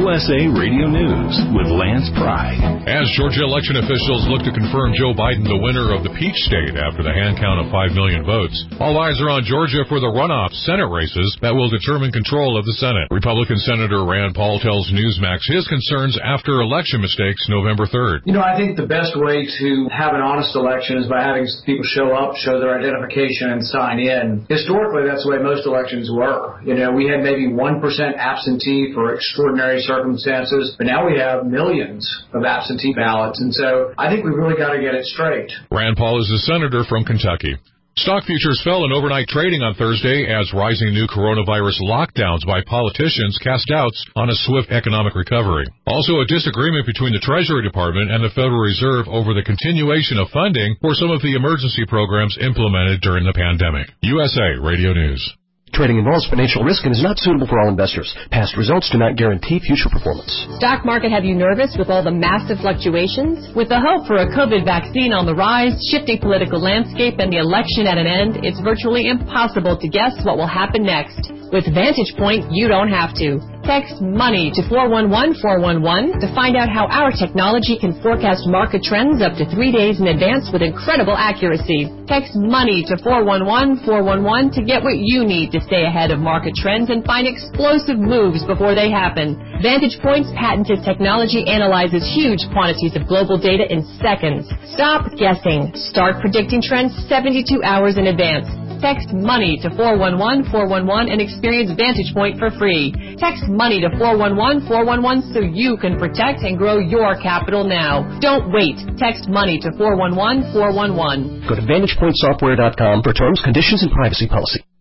USA Radio News with Lance Pry. As Georgia election officials look to confirm Joe Biden the winner of the Peach State after the hand count of 5 million votes, all eyes are on Georgia for the runoff Senate races that will determine control of the Senate. Republican Senator Rand Paul tells Newsmax his concerns after election mistakes November 3rd. I think the best way to have an honest election is by having people show up, show their identification, and sign in. Historically, that's the way most elections were. We had maybe 1% absentee for extraordinary circumstances, but now we have millions of absentee ballots, and so I think we've really got to get it straight. Rand Paul is a senator from Kentucky. Stock futures fell in overnight trading on Thursday as rising new coronavirus lockdowns by politicians cast doubts on a swift economic recovery. Also, a disagreement between the Treasury Department and the Federal Reserve over the continuation of funding for some of the emergency programs implemented during the pandemic. USA Radio News. Trading involves financial risk and is not suitable for all investors. Past results do not guarantee future performance. Stock market have you nervous with all the massive fluctuations? With the hope for a COVID vaccine on the rise, shifting political landscape, and the election at an end, it's virtually impossible to guess what will happen next. With Vantage Point, you don't have to. Text MONEY to 411-411 to find out how our technology can forecast market trends up to 3 days in advance with incredible accuracy. Text MONEY to 411-411 to get what you need to stay ahead of market trends and find explosive moves before they happen. Vantage Point's patented technology analyzes huge quantities of global data in seconds. Stop guessing. Start predicting trends 72 hours in advance. Text MONEY to 411-411 and experience Vantage Point for free. Text MONEY to 411-411 so you can protect and grow your capital now. Don't wait. Text MONEY to 411-411. Go to VantagePointSoftware.com for terms, conditions, and privacy policy.